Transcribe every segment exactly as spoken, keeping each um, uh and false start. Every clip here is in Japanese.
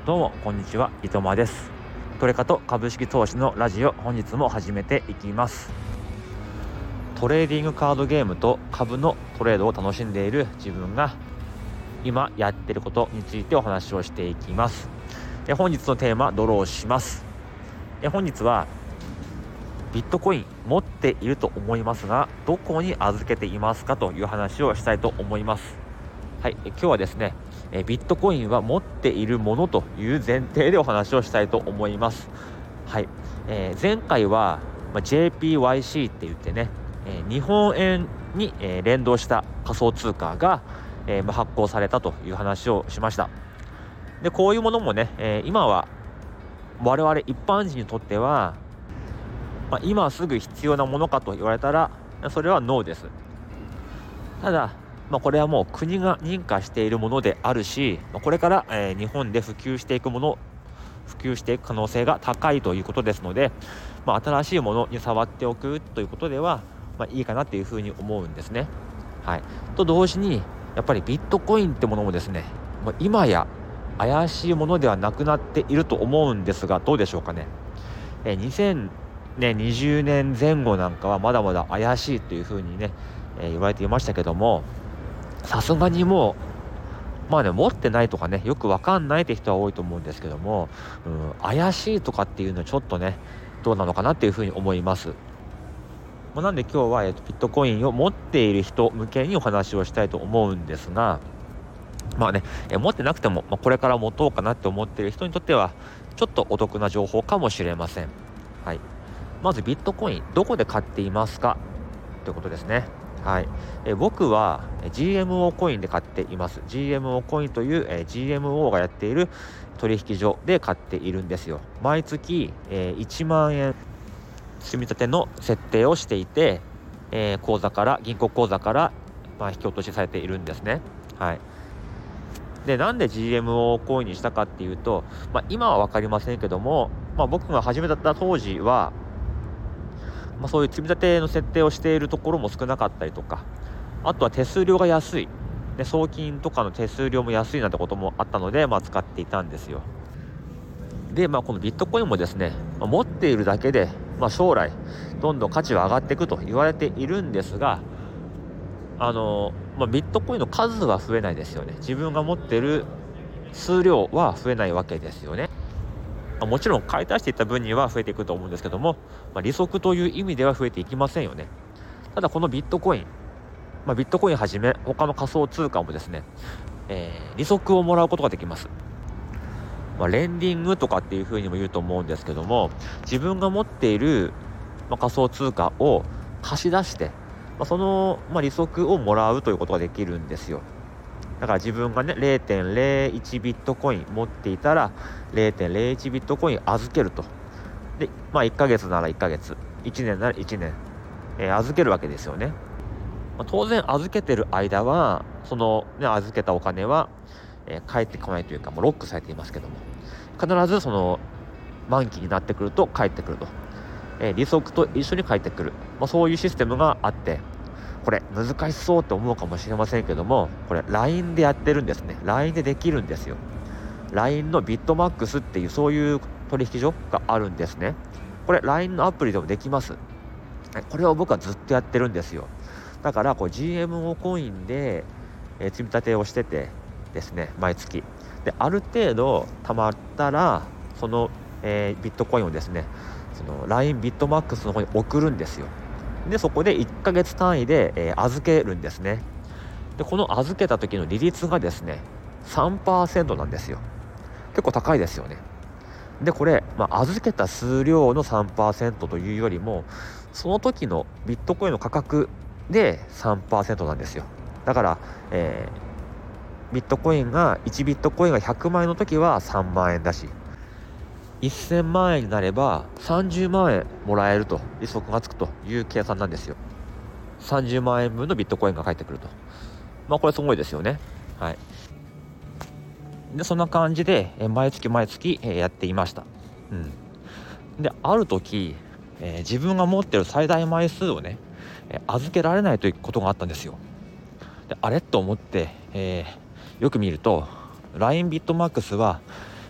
どうもこんにちは、いとまです。トレカと株式投資のラジオ、本日も始めていきます。トレーディングカードゲームと株のトレードを楽しんでいる自分が今やっていることについてお話をしていきます。え本日のテーマ、ドローします。え本日はビットコイン持っていると思いますが、どこに預けていますかという話をしたいと思います。はい、え今日はですね、えビットコインは持っているものという前提でお話をしたいと思います。はい、えー、前回は、まあ、ジェーピーワイシー って言ってね、えー、日本円に、えー、連動した仮想通貨が、えーまあ、発行されたという話をしました。でこういうものもね、えー、今は我々一般人にとっては、まあ、今すぐ必要なものかと言われたらそれはノーです。ただまあ、これはもう国が認可しているものであるし、これから、えー、日本で普及していくもの普及していく可能性が高いということですので、まあ、新しいものに触っておくということでは、まあ、いいかなというふうに思うんですね。はい、と同時にやっぱりビットコインってものもですね、まあ、今や怪しいものではなくなっていると思うんですが、どうでしょうかね。えー、にせんにじゅうねんぜん後なんかはまだまだ怪しいというふうにね、えー、言われていましたけども、さすがにもうまあね持ってないとかねよくわかんないって人は多いと思うんですけども、うん、怪しいとかっていうのはちょっとねどうなのかなっていうふうに思います。まあ、なんで今日は、えっと、ビットコインを持っている人向けにお話をしたいと思うんですが、まあね、え持ってなくても、まあ、これから持とうかなって思っている人にとってはちょっとお得な情報かもしれません。はい、まずビットコインどこで買っていますかということですね。はい、え僕は ジーエムオー コインで買っています。 ジーエムオー コインという、え ジーエムオー がやっている取引所で買っているんですよ。毎月、えいちまんえん積み立ての設定をしていて、えー、口座から銀行口座から、まあ、引き落としされているんですね。はい、でなんで ジーエムオー コインにしたかっていうと、まあ、今は分かりませんけども、まあ、僕が始めた当時はまあ、そういう積み立ての設定をしているところも少なかったりとか、あとは手数料が安い、で送金とかの手数料も安いなんてこともあったので、まあ、使っていたんですよ。で、まあ、このビットコインもですね、まあ、持っているだけで、まあ、将来どんどん価値は上がっていくと言われているんですが、あの、まあ、ビットコインの数は増えないですよね。自分が持っている数量は増えないわけですよね。もちろん買い足していった分には増えていくと思うんですけども、まあ、利息という意味では増えていきませんよね。ただこのビットコイン、まあ、ビットコインはじめ他の仮想通貨もですね、えー、利息をもらうことができます。まあ、レンディングとかっていうふうにも言うと思うんですけども、自分が持っている、まあ、仮想通貨を貸し出して、まあ、その、まあ、利息をもらうということができるんですよ。だから自分がね れいてんれいいち ビットコイン持っていたら れいてんれいいち ビットコイン預けると。で、まあ、いっかげつならいっかげつ、いちねんならいちねん、えー、預けるわけですよね。まあ、当然預けてる間はその、ね、預けたお金は、えー、返ってこないというかもうロックされていますけども、必ずその満期になってくると返ってくると、えー、利息と一緒に返ってくる、まあ、そういうシステムがあって、これ難しそうって思うかもしれませんけども、これ ライン でやってるんですね。 ライン でできるんですよ。 ライン のビットマックスっていうそういう取引所があるんですね。これ ライン のアプリでもできます。これを僕はずっとやってるんですよ。だからこう ジーエムオー コインで、えー、積み立てをしててですね、毎月である程度貯まったらその、えー、ビットコインをですね、その ライン ビットマックスの方に送るんですよ。でそこでいっかげつ単位で、えー、預けるんですね。でこの預けた時の利率がですね さんパーセント なんですよ。結構高いですよね。でこれ、まあ、預けた数量の さんパーセント というよりもその時のビットコインの価格で さんパーセント なんですよ。だから、えー、ビットコインがいちビットコインがひゃくまん円の時はさんまん円だし、せんまん円になればさんじゅうまん円もらえると、利息がつくという計算なんですよ。さんじゅうまん円分のビットコインが返ってくると。まあこれすごいですよね。はい。でそんな感じで毎月毎月やっていました。うん。である時、えー、自分が持っている最大枚数をね預けられないということがあったんですよ。であれと思って、えー、よく見ると ライン ビットマックスは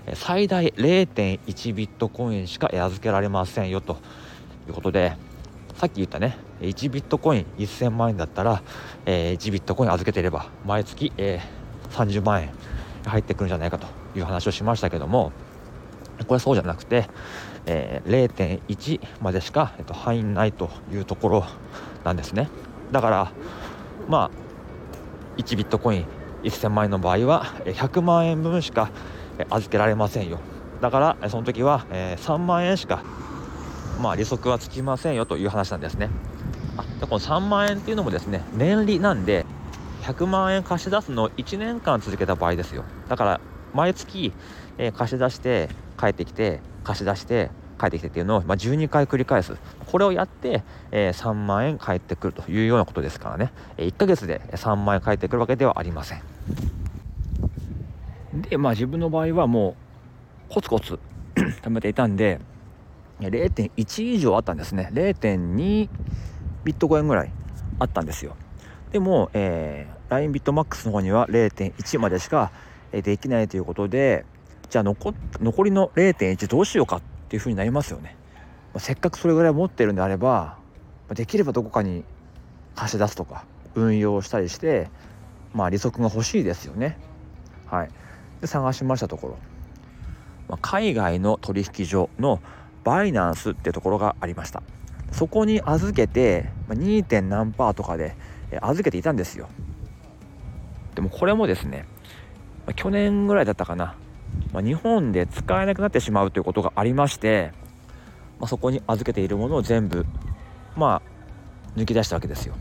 最大 れいてんいち ビットコインしか預けられませんよということで、さっき言ったねいちビットコインせんまんえんだったら、えー、いちビットコイン預けていれば毎月、えー、さんじゅうまんえん入ってくるんじゃないかという話をしましたけども、これそうじゃなくて、えー、れいてんいち までしか、えっと、入んないというところなんですね。だからまあいちビットコインせんまんえんの場合はひゃくまんえんぶんしか預けられませんよ。だからその時は、えー、さんまんえんしかまあ利息はつきませんよという話なんですね。あでこのさんまんえんっていうのもですね、年利なんでひゃくまんえん貸し出すのをいちねんかん続けた場合ですよ。だから毎月、えー、貸し出して帰ってきて貸し出して帰ってきてっていうのを、まあ、じゅうにかい繰り返す。これをやって、えー、さんまんえん返ってくるというようなことですからね。いっかげつでさんまんえん返ってくるわけではありません。でまあ自分の場合はもうコツコツ貯めていたんで れいてんいち 以上あったんですね。 れいてんに ビットコインぐらいあったんですよ。でも、えー、ライン ビットマックスの方には れいてんいち までしかできないということで、じゃあ 残, 残りの れいてんいち どうしようかっていう風になりますよね。せっかくそれぐらい持ってるんであれば、できればどこかに貸し出すとか運用したりして、まあ利息が欲しいですよね。はい。で探しましたところ、まあ、海外の取引所のバイナンスってところがありました。そこに預けて に. 点何パーとかで預けていたんですよ。でもこれもですね、去年ぐらいだったかな、まあ、日本で使えなくなってしまうということがありまして、まあ、そこに預けているものを全部まあ抜き出したわけですよ。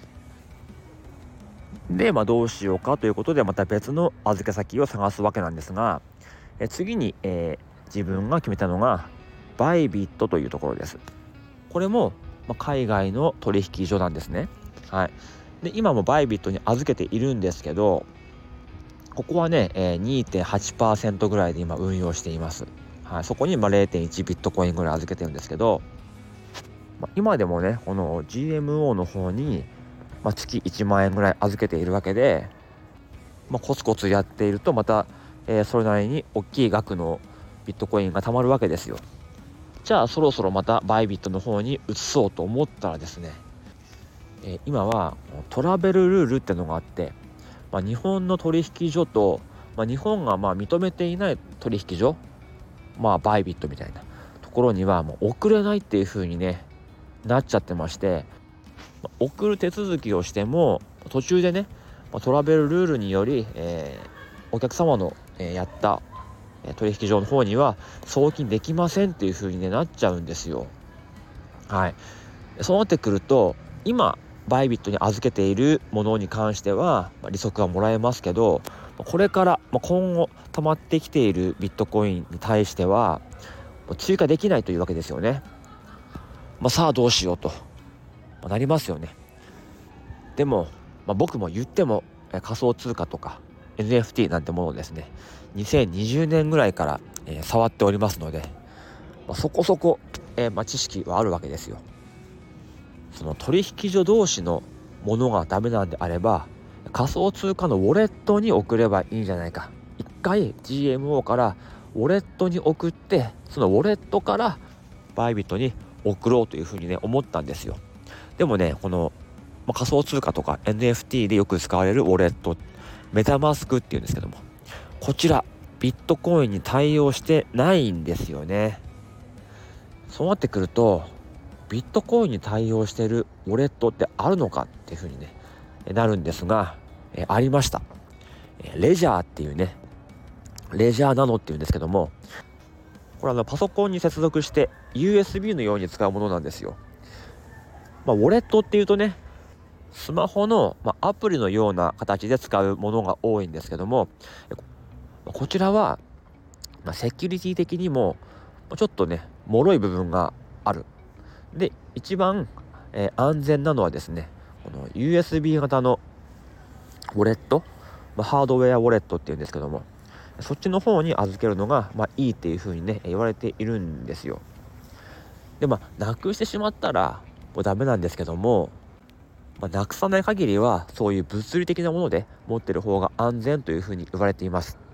で、まあ、どうしようかということでまた別の預け先を探すわけなんですが、え次に、えー、自分が決めたのがバイビットというところです。これも、まあ、海外の取引所なんですね。はい。で今もバイビットに預けているんですけど、ここはね、えー、にてんはちパーセント ぐらいで今運用しています。はい、そこにまあ れいてんいち ビットコインぐらい預けてるんですけど、まあ、今でもねこの ジーエムオー の方に、まあ、月いちまんえんぐらい預けているわけで、まあ、コツコツやっているとまた、えー、それなりに大きい額のビットコインが貯まるわけですよ。じゃあそろそろまたバイビットの方に移そうと思ったらですね、えー、今はトラベルルールってのがあって、まあ、日本の取引所と、まあ、日本がまあ認めていない取引所、まあバイビットみたいなところにはもう送れないっていう風にねなっちゃってまして、送る手続きをしても途中でねトラベルルールにより、えー、お客様の、えー、やった取引所の方には送金できませんっていう風に、ね、なっちゃうんですよ。はい。そうなってくると今バイビットに預けているものに関しては、まあ、利息はもらえますけど、これから、まあ、今後溜まってきているビットコインに対しては追加できないというわけですよね。まあ、さあどうしようと、まあ、なりますよね。でも、まあ、僕も言っても仮想通貨とか エヌエフティー なんてものをですねにせんにじゅうねんぐらいから、えー、触っておりますので、まあ、そこそこ、えーまあ、知識はあるわけですよ。その取引所同士のものがダメなんであれば仮想通貨のウォレットに送ればいいんじゃないか。一回 ジーエムオー からウォレットに送って、そのウォレットからバイビットに送ろうというふうにね思ったんですよ。でもねこの、まあ、仮想通貨とか エヌエフティー でよく使われるウォレットメタマスクっていうんですけども、こちらビットコインに対応してないんですよね。そうなってくるとビットコインに対応しているウォレットってあるのかっていうふうにねなるんですが、えありました。レジャーっていうね、レジャーナノっていうんですけども、これあのパソコンに接続して ユーエスビー のように使うものなんですよ。まあ、ウォレットっていうとねスマホの、まあ、アプリのような形で使うものが多いんですけども、こちらは、まあ、セキュリティ的にもちょっとね脆い部分がある。で一番、えー、安全なのはですねこの ユーエスビー 型のウォレット、まあ、ハードウェアウォレットっていうんですけども、そっちの方に預けるのが、まあ、いいっていう風にね言われているんですよ。でまあなくしてしまったらもうダメなんですけども、まあ、なくさない限りはそういう物理的なもので持ってる方が安全という風に言われています。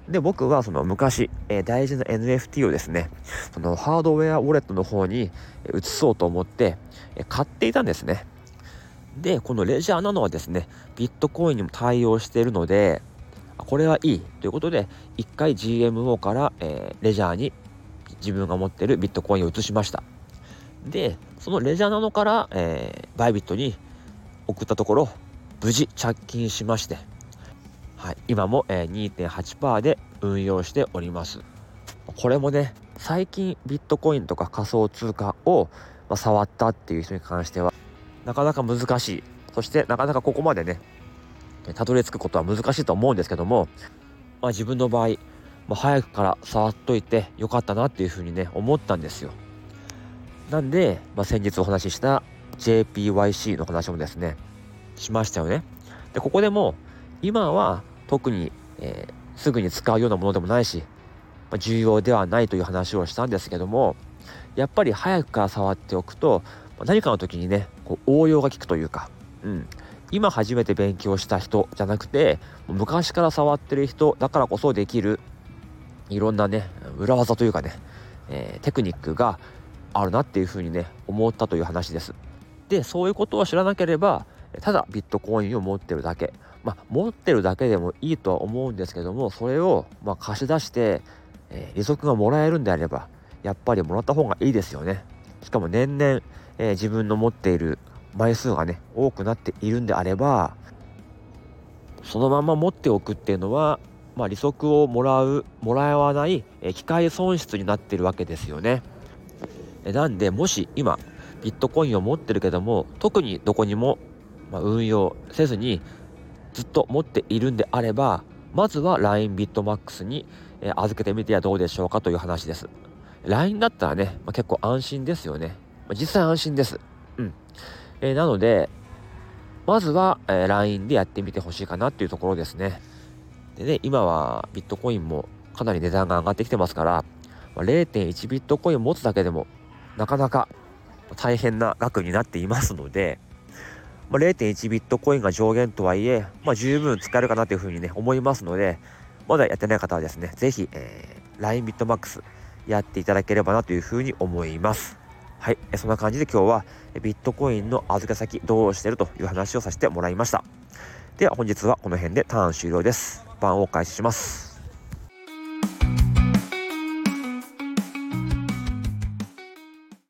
で、僕はその昔、えー、大事な エヌエフティー をですね、そのハードウェアウォレットの方に移そうと思って、えー、買っていたんですね。で、このレジャーなのはですね、ビットコインにも対応しているので、これはいいということで、一回 ジーエムオー から、えー、レジャーに自分が持っているビットコインを移しました。で、そのレジャーなのから、えー、バイビットに送ったところ、無事着金しまして、はい、今も、えー、にてんはちパーセント で運用しております。これもね、最近ビットコインとか仮想通貨を、まあ、触ったっていう人に関してはなかなか難しい、そしてなかなかここまでねたどり着くことは難しいと思うんですけども、まあ、自分の場合、まあ、早くから触っといてよかったなっていうふうにね思ったんですよ。なんで、まあ、先日お話しした ジェーピーワイシー の話もですねしましたよね。で、ここでも今は特に、えー、すぐに使うようなものでもないし、まあ、重要ではないという話をしたんですけども、やっぱり早くから触っておくと、まあ、何かの時にねこう応用が効くというか、うん、今初めて勉強した人じゃなくて昔から触ってる人だからこそできるいろんなね裏技というかね、えー、テクニックがあるなっていうふうにね思ったという話です。で、そういうことを知らなければただビットコインを持ってるだけ、まあ持ってるだけでもいいとは思うんですけども、それをまあ貸し出して、えー、利息がもらえるんであればやっぱりもらった方がいいですよね。しかも年々、えー、自分の持っている枚数がね多くなっているんであれば、そのまま持っておくっていうのは、まあ、利息をもらうもらわない、えー、機械損失になっているわけですよね。えー、なんでもし今ビットコインを持ってるけども特にどこにも、まあ、運用せずにずっと持っているんであれば、まずは ライン ビットマックスに、えー、預けてみてはどうでしょうかという話です。 ライン だったらね、まあ、結構安心ですよね、まあ、実際安心です。うん、えー、なのでまずは、えー、ライン でやってみてほしいかなっていうところですね。でね、今はビットコインもかなり値段が上がってきてますから、まあ、れいてんいち ビットコインを持つだけでもなかなか大変な額になっていますので、まあ、れいてんいち ビットコインが上限とはいえ、まあ、十分使えるかなというふうにね思いますので、まだやってない方はですねぜひ、えー、ライン ビットマックスやっていただければなというふうに思います。はい、そんな感じで今日はビットコインの預け先どうしてるという話をさせてもらいました。では本日はこの辺でターン終了です。番を開始します。